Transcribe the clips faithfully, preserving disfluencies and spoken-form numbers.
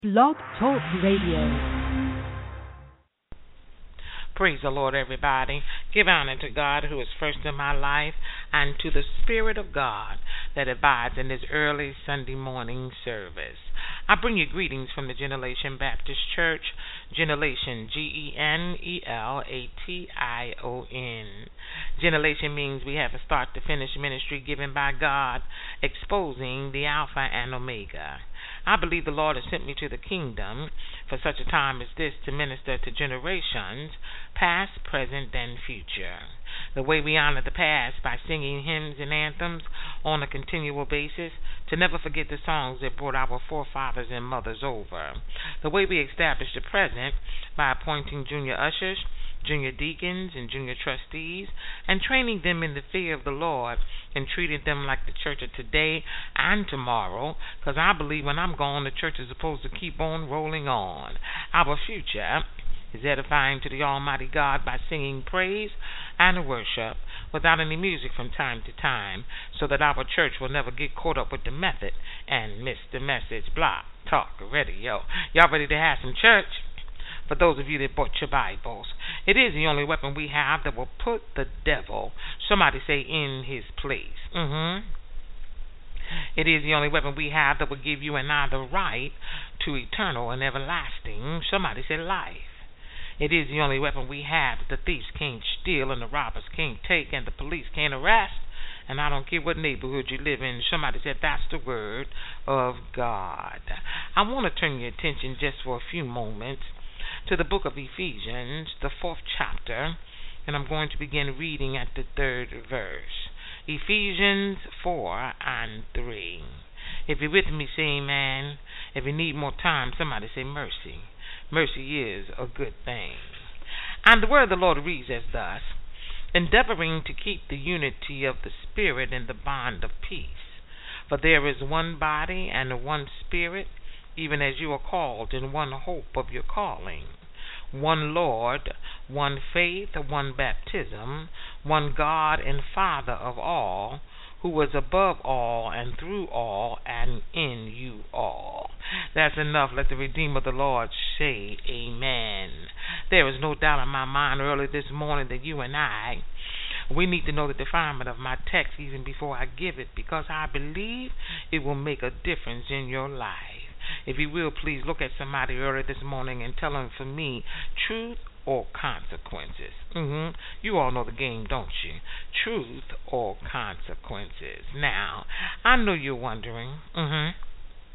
Blog Talk Radio. Praise the Lord, everybody. Give honor to God who is first in my life and to the Spirit of God that abides in this early Sunday morning service. I bring you greetings from the Generation Baptist Church, Generation, G E N E L A T I O N. Generation means we have a start to finish ministry given by God, exposing the Alpha and Omega. I believe the Lord has sent me to the kingdom for such a time as this to minister to generations, past, present, and future. The way we honor the past by singing hymns and anthems on a continual basis, to never forget the songs that brought our forefathers and mothers over. The way we establish the present by appointing junior ushers, junior deacons, and junior trustees, and training them in the fear of the Lord and treating them like the church of today and tomorrow, because I believe when I'm gone, the church is supposed to keep on rolling on. Our future is edifying to the Almighty God by singing praise and worship without any music from time to time, so that our church will never get caught up with the method and miss the message. Block, talk, radio. Y'all ready to have some church? For those of you that bought your Bibles, it is the only weapon we have that will put the devil, somebody say, in his place. Mm-hmm. It is the only weapon we have that will give you and I the right to eternal and everlasting, somebody say, life. It is the only weapon we have that the thieves can't steal and the robbers can't take and the police can't arrest. And I don't care what neighborhood you live in, somebody said that's the word of God. I want to turn your attention just for a few moments to the book of Ephesians, the fourth chapter, and I'm going to begin reading at the third verse. Ephesians four and three. If you're with me, say amen. If you need more time, somebody say mercy. Mercy is a good thing. And the word of the Lord reads as thus: endeavoring to keep the unity of the Spirit in the bond of peace. For there is one body and one Spirit, even as you are called in one hope of your calling. One Lord, one faith, one baptism, one God and Father of all, who is above all and through all and in you all. That's enough. Let the Redeemer of the Lord say amen. There is no doubt in my mind early this morning that you and I, we need to know the defilement of my text even before I give it, because I believe it will make a difference in your life. If you will, please look at somebody early this morning and tell them, for me, truth or consequences. Mm-hmm. You all know the game, don't you? Truth or consequences. Now, I know you're wondering, mm-hmm,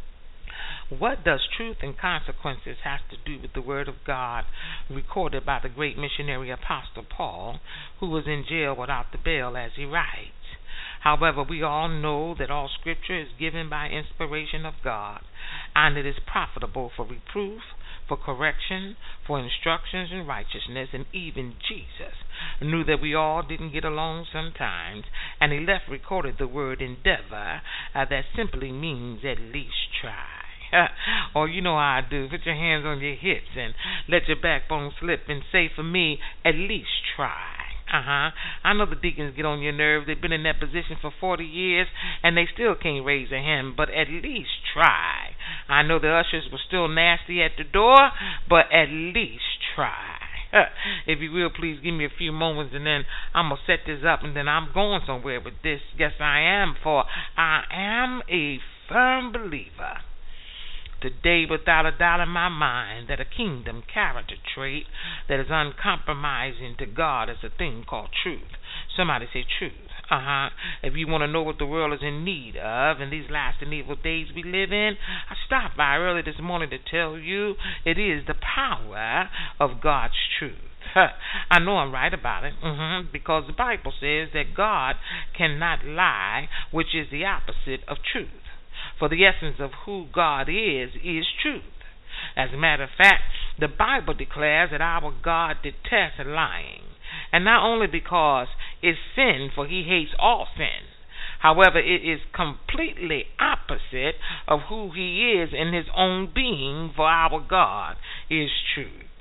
what does truth and consequences have to do with the Word of God recorded by the great missionary Apostle Paul, who was in jail without the bail as he writes? However, we all know that all Scripture is given by inspiration of God, and it is profitable for reproof, for correction, for instructions in righteousness, and even Jesus knew that we all didn't get along sometimes, and he left recorded the word endeavor, uh, that simply means at least try. Or you know how I do, put your hands on your hips and let your backbone slip and say, for me, at least try. Uh-huh. I know the deacons get on your nerves. They've been in that position for forty years, and they still can't raise a hymn, but at least try. I know the ushers were still nasty at the door, but at least try. If you will, please give me a few moments, and then I'm going to set this up, and then I'm going somewhere with this. Yes, I am, for I am a firm believer today, without a doubt in my mind, that a kingdom character trait that is uncompromising to God is a thing called truth. Somebody say truth. Uh-huh. If you want to know what the world is in need of in these last and evil days we live in, I stopped by early this morning to tell you it is the power of God's truth. I know I'm right about it, mm-hmm, because the Bible says that God cannot lie, which is the opposite of truth. For the essence of who God is, is truth. As a matter of fact, the Bible declares that our God detests lying. And not only because it's sin, for he hates all sin. However, it is completely opposite of who he is in his own being, for our God is truth.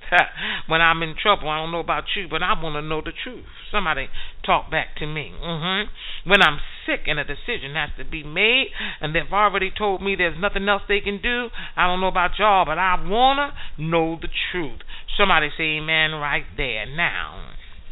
When I'm in trouble, I don't know about you, but I want to know the truth. Somebody talk back to me. Mm-hmm. When I'm sick and a decision has to be made, and they've already told me there's nothing else they can do, I don't know about y'all, but I want to know the truth. Somebody say amen right there. Now,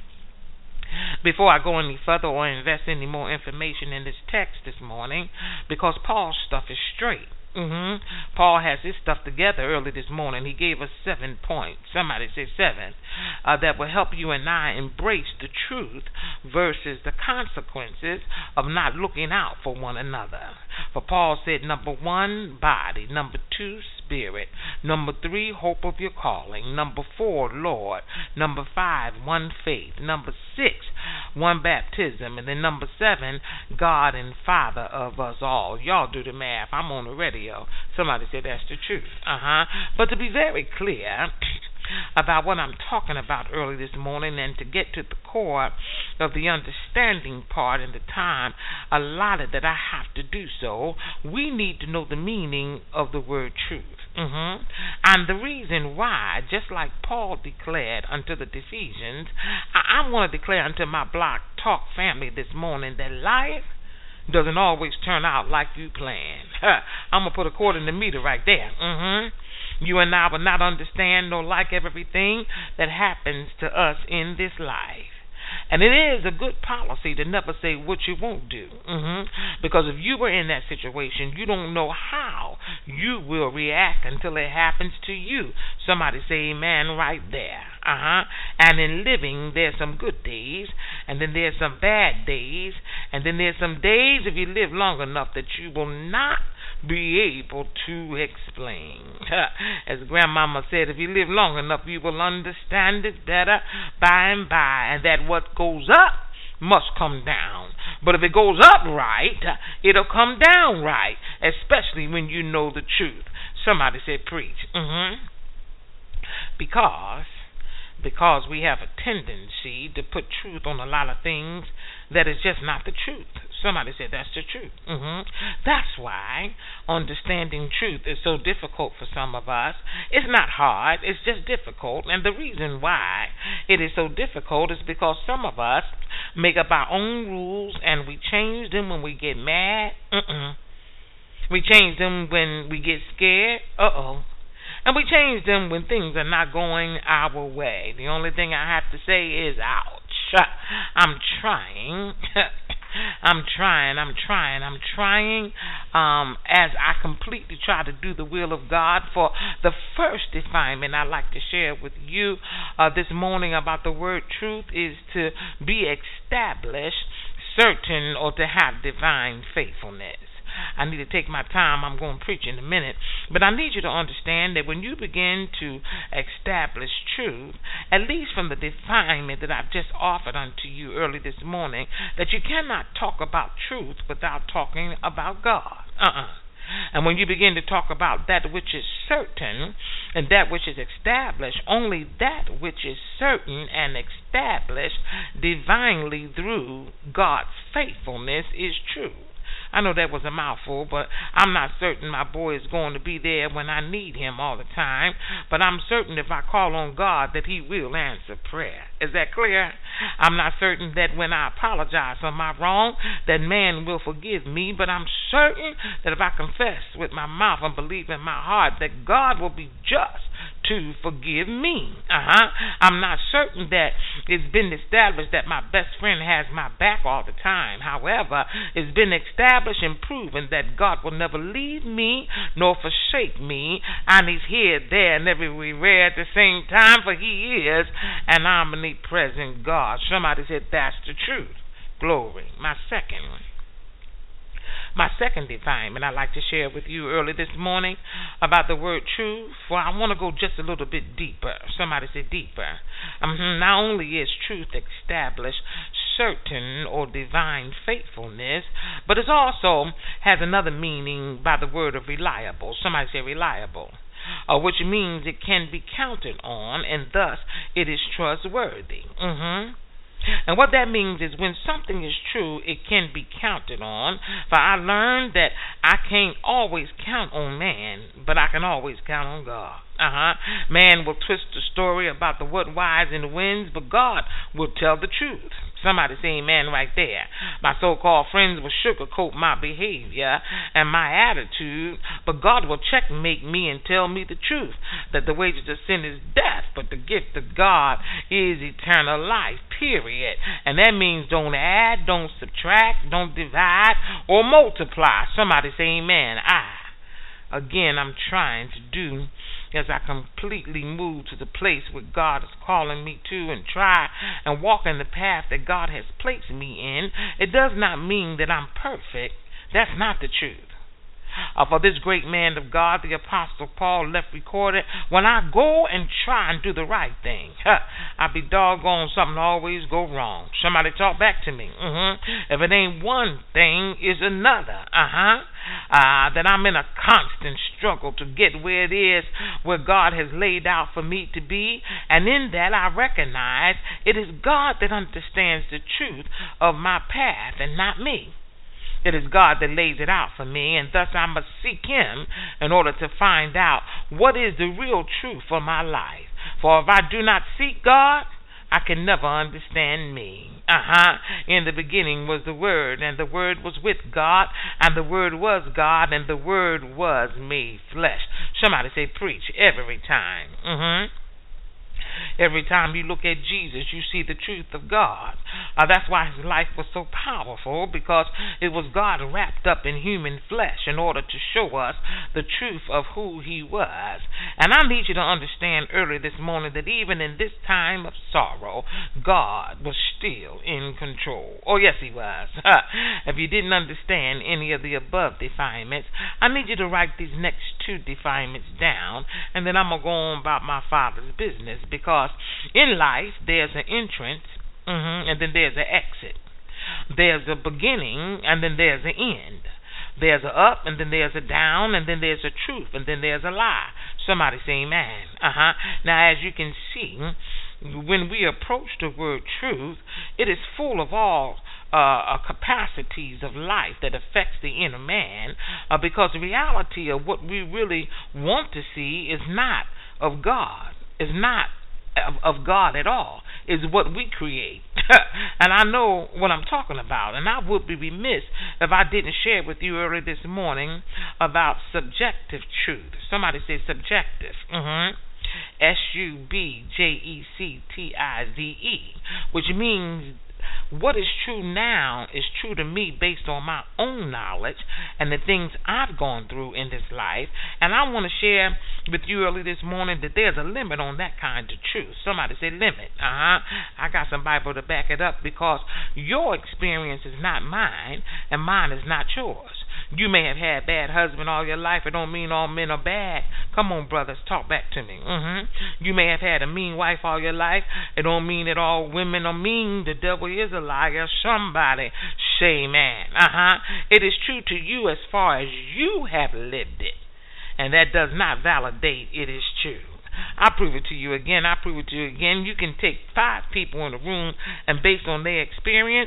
before I go any further or invest any more information in this text this morning, because Paul's stuff is straight. Mm-hmm. Paul has his stuff together early this morning. He gave us seven points. Somebody say seven. Uh, that will help you and I embrace the truth versus the consequences of not looking out for one another. For Paul said, number one, body. Number two, spirit. Number three, hope of your calling. Number four, Lord. Number five, one faith. Number six, one baptism. And then number seven, God and Father of us all. Y'all do the math. I'm on the radio. Somebody said that's the truth. Uh-huh. But to be very clear about what I'm talking about early this morning, and to get to the core of the understanding part and the time allotted that I have to do so, we need to know the meaning of the word truth. Mm-hmm. And the reason why, just like Paul declared unto the Ephesians, I, I want to declare unto my Block Talk family this morning that life doesn't always turn out like you planned. I'm going to put a quarter in the meter right there. Mm-hmm. You and I will not understand nor like everything that happens to us in this life. And it is a good policy to never say what you won't do. Mm-hmm. Because if you were in that situation, you don't know how you will react until it happens to you. Somebody say amen right there. Uh-huh. And in living, there's some good days, and then there's some bad days, and then there's some days, if you live long enough, that you will not be able to explain. As Grandmama said, if you live long enough, you will understand it better by and by, and that what goes up must come down. But if it goes up right, it'll come down right, especially when you know the truth. Somebody said preach. Mm-hmm. Because because we have a tendency to put truth on a lot of things that is just not the truth. Somebody said that's the truth. Mm-hmm. That's why understanding truth is so difficult for some of us. It's not hard, it's just difficult. And the reason why it is so difficult is because some of us make up our own rules and we change them when we get mad. Mm-mm. We change them when we get scared. Uh-oh. And we change them when things are not going our way. The only thing I have to say is, ouch. I'm trying. I'm trying, I'm trying, I'm trying um, as I completely try to do the will of God. For the first definement I'd like to share with you uh, this morning about the word truth is to be established, certain, or to have divine faithfulness. I need to take my time. I'm going to preach in a minute. But I need you to understand that when you begin to establish truth, at least from the definement that I've just offered unto you early this morning, that you cannot talk about truth without talking about God. Uh-uh. And when you begin to talk about that which is certain and that which is established, only that which is certain and established divinely through God's faithfulness is true. I know that was a mouthful, but I'm not certain my boy is going to be there when I need him all the time. But I'm certain if I call on God that he will answer prayer. Is that clear? I'm not certain that when I apologize for my wrong, that man will forgive me. But I'm certain that if I confess with my mouth and believe in my heart that God will be just to forgive me. Uh-huh. I'm not certain that it's been established that my best friend has my back all the time. However, it's been established and proven that God will never leave me nor forsake me, and he's here, there, and everywhere at the same time, for he is an omnipresent God. Somebody said that's the truth. Glory. My second one. My second definement I'd like to share with you early this morning about the word truth. For I want to go just a little bit deeper. Somebody say deeper. Um, not only is truth established, certain, or divine faithfulness, but it also has another meaning by the word of reliable. Somebody say reliable. Uh, which means it can be counted on, and thus it is trustworthy. Mm-hmm. And what that means is when something is true, it can be counted on. For I learned that I can't always count on man, but I can always count on God. Uh-huh. Man will twist the story about the what, whys, and the whens, but God will tell the truth. Somebody say amen right there. My so-called friends will sugarcoat my behavior and my attitude, but God will checkmate me and tell me the truth, that the wages of sin is death, but the gift of God is eternal life, period. And that means don't add, don't subtract, don't divide, or multiply. Somebody say amen. I, again, I'm trying to do as I completely move to the place where God is calling me to and try and walk in the path that God has placed me in. It does not mean that I'm perfect. That's not the truth. Uh, for this great man of God, the Apostle Paul, left recorded, when I go and try and do the right thing, huh, I be doggone something always go wrong. Somebody talk back to me. Mm-hmm. If it ain't one thing, it's another. Uh-huh. Uh, that I'm in a constant struggle to get where it is where God has laid out for me to be. And in that I recognize it is God that understands the truth of my path and not me. It is God that lays it out for me, and thus I must seek Him in order to find out what is the real truth for my life. For if I do not seek God, I can never understand me. Uh-huh. In the beginning was the Word, and the Word was with God, and the Word was God, and the Word was made flesh. Somebody say preach every time. Mm-hmm. Every time you look at Jesus, you see the truth of God. Uh, that's why his life was so powerful, because it was God wrapped up in human flesh in order to show us the truth of who he was. And I need you to understand early this morning that even in this time of sorrow, God was still in control. Oh, yes, he was. If you didn't understand any of the above definements, I need you to write these next two definements down, and then I'm going to go on about my Father's business. Because in life, there's an entrance, mm-hmm, and then there's an exit. There's a beginning, and then there's an end. There's a up, and then there's a down, and then there's a truth, and then there's a lie. Somebody say amen. Uh-huh. Now, as you can see, when we approach the word truth, it is full of all uh, capacities of life that affects the inner man, uh, because the reality of what we really want to see is not of God, is not Of, of God at all, is what we create. And I know what I'm talking about, and I would be remiss if I didn't share with you earlier this morning about subjective truth. Somebody say subjective. Mm-hmm. S U B J E C T I Z E, which means what is true now is true to me based on my own knowledge and the things I've gone through in this life. And I want to share with you early this morning that there's a limit on that kind of truth. Somebody say limit. Uh-huh. I got some Bible to back it up, because your experience is not mine and mine is not yours. You may have had bad husband all your life. It don't mean all men are bad. Come on, brothers, talk back to me. Mm-hmm. You may have had a mean wife all your life. It don't mean that all women are mean. The devil is a liar. Somebody say amen. Uh-huh. It is true to you as far as you have lived it. And that does not validate it is true. I prove it to you again. I prove it to you again. You can take five people in a room, and based on their experience,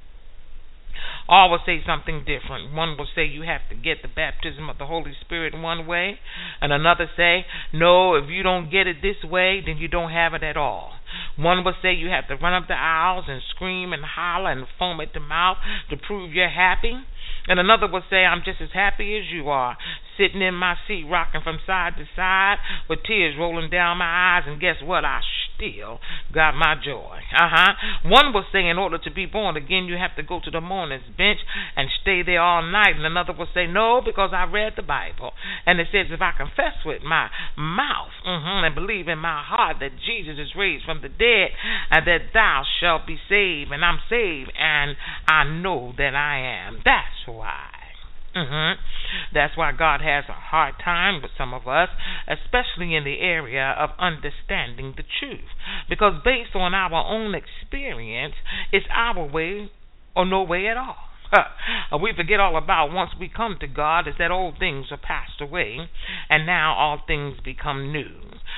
all will say something different. One will say you have to get the baptism of the Holy Spirit one way, and another say, no, if you don't get it this way, then you don't have it at all. One will say you have to run up the aisles and scream and holler and foam at the mouth to prove you're happy. And another will say, I'm just as happy as you are, sitting in my seat rocking from side to side with tears rolling down my eyes, and guess what? I still got my joy. Uh-huh. One will say in order to be born again, you have to go to the mourner's bench and stay there all night. And another will say, no, because I read the Bible, and it says if I confess with my mouth mm-hmm, and believe in my heart that Jesus is raised from the dead, and that thou shalt be saved, and I'm saved, and I know that I am. That's why. Mm-hmm. That's why God has a hard time with some of us, especially in the area of understanding the truth. Because based on our own experience, it's our way or no way at all. We forget all about once we come to God is that old things are passed away, and now all things become new.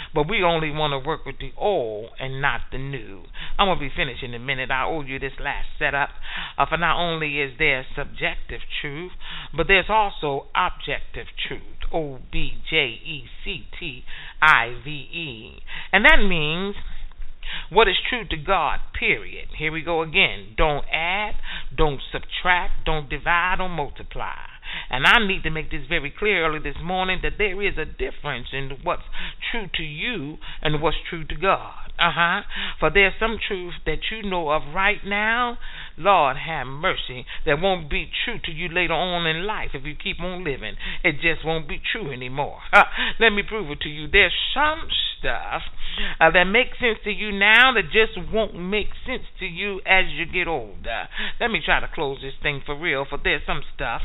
but we only want to work with the old and not the new. I'm going to be finished in a minute. I owe you this last setup. Uh, for not only is there subjective truth, but there's also objective truth. O B J E C T I V E. And that means what is true to God, period. Here we go again. Don't add, don't subtract, don't divide or multiply. And I need to make this very clear early this morning that there is a difference in what's true to you and what's true to God. Uh-huh. For there's some truth that you know of right now, Lord have mercy, that won't be true to you later on in life if you keep on living. It just won't be true anymore. Uh, let me prove it to you. There's some stuff uh, that makes sense to you now that just won't make sense to you as you get older. Let me try to close this thing for real, for there's some stuff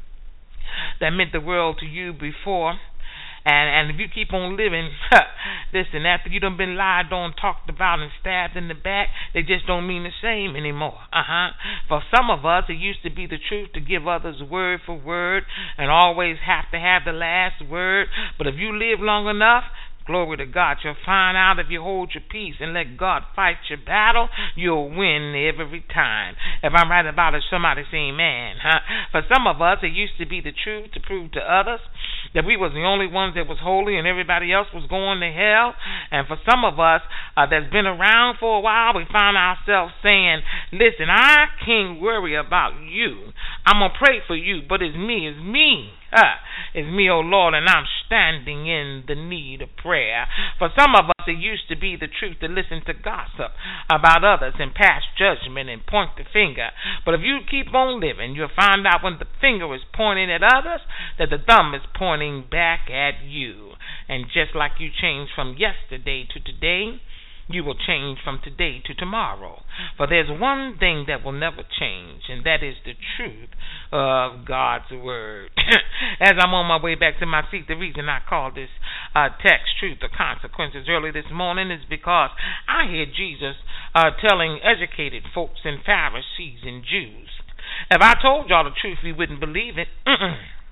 that meant the world to you before, and and if you keep on living, listen, after you done been lied on, talked about, and stabbed in the back, they just don't mean the same anymore. Uh-huh. For some of us, it used to be the truth to give others word for word and always have to have the last word, but if you live long enough, glory to God, you'll find out if you hold your peace and let God fight your battle, you'll win every time. If I'm right about it, somebody say amen. Huh? For some of us, it used to be the truth to prove to others that we was the only ones that was holy and everybody else was going to hell. And for some of us uh, that's been around for a while, we find ourselves saying, listen, I can't worry about you. I'm going to pray for you, but it's me, it's me. Uh, it's me, oh Lord, and I'm standing in the need of prayer. For some of us, it used to be the truth to listen to gossip about others and pass judgment and point the finger. But if you keep on living, you'll find out when the finger is pointing at others, that the thumb is pointing back at you. And just like you changed from yesterday to today, you will change from today to tomorrow. For there's one thing that will never change, and that is the truth of God's word. As I'm on my way back to my seat, the reason I call this uh, text Truth or Consequences early this morning is because I hear Jesus uh, telling educated folks and Pharisees and Jews, if I told y'all the truth, you wouldn't believe it. Mm-mm.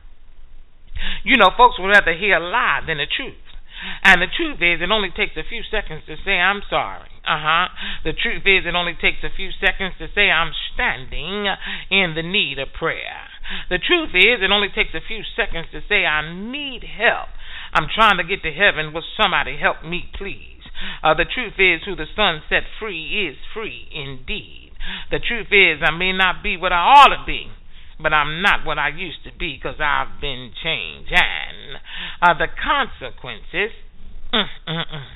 You know, folks would rather hear a lie than the truth. And the truth is, it only takes a few seconds to say, I'm sorry. Uh-huh. The truth is, it only takes a few seconds to say, I'm standing in the need of prayer. The truth is, it only takes a few seconds to say, I need help. I'm trying to get to heaven. Will somebody help me, please? Uh, the truth is, who the Son set free is free indeed. The truth is, I may not be what I ought to be, but I'm not what I used to be because I've been changed. And uh, the consequences, mm, mm, mm.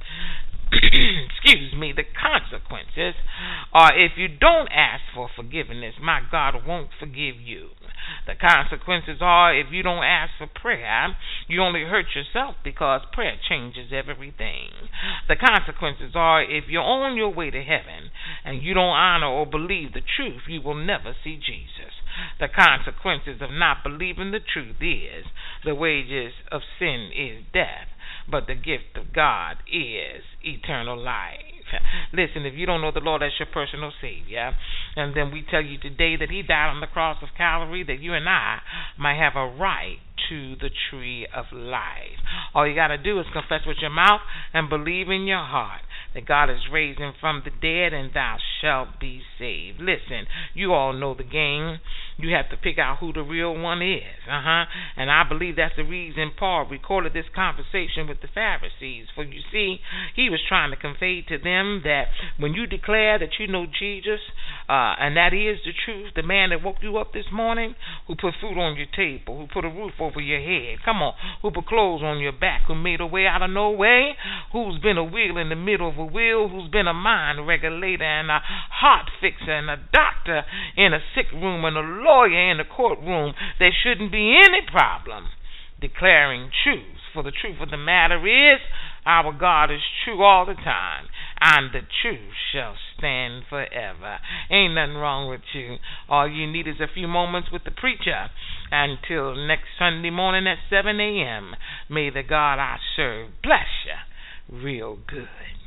excuse me, the consequences are if you don't ask for forgiveness, my God won't forgive you. The consequences are if you don't ask for prayer, you only hurt yourself because prayer changes everything. The consequences are if you're on your way to heaven and you don't honor or believe the truth, you will never see Jesus. The consequences of not believing the truth is the wages of sin is death, but the gift of God is eternal life. Listen, if you don't know the Lord as your personal Savior, and then we tell you today that He died on the cross of Calvary, that you and I might have a right to the tree of life. All you got to do is confess with your mouth and believe in your heart that God is raised Him from the dead, and thou shalt be saved. Listen, you all know the game. You have to pick out who the real one is. Uh-huh. And I believe that's the reason Paul recorded this conversation with the Pharisees. For you see, he was trying to convey to them that when you declare that you know Jesus, uh, and that is the truth, the man that woke you up this morning, who put food on your table, who put a roof over your head, come on, who put clothes on your back, who made a way out of no way, who's been a wheel in the middle of a wheel, who's been a mind regulator and a heart fixer and a doctor in a sick room and a lawyer in the courtroom, there shouldn't be any problem declaring truth. For the truth of the matter is, our God is true all the time, and the truth shall stand forever. Ain't nothing wrong with you. All you need is a few moments with the preacher. Until next Sunday morning at seven a.m., may the God I serve bless you real good.